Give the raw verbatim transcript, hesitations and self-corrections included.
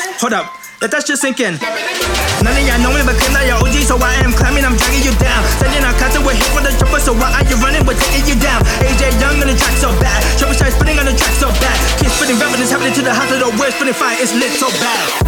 Hold up, let that shit sink in. None of y'all know me, but claim that you're O G, so I am climbing, I'm dragging you down. Sending out cuts with hit with the jumper, so why are you running? We're taking you down. A J Young on the track so bad. Triple shot spinning on the track so bad. Kids spitting reverence happening to the house of the worst, spinning fire, it's lit so bad.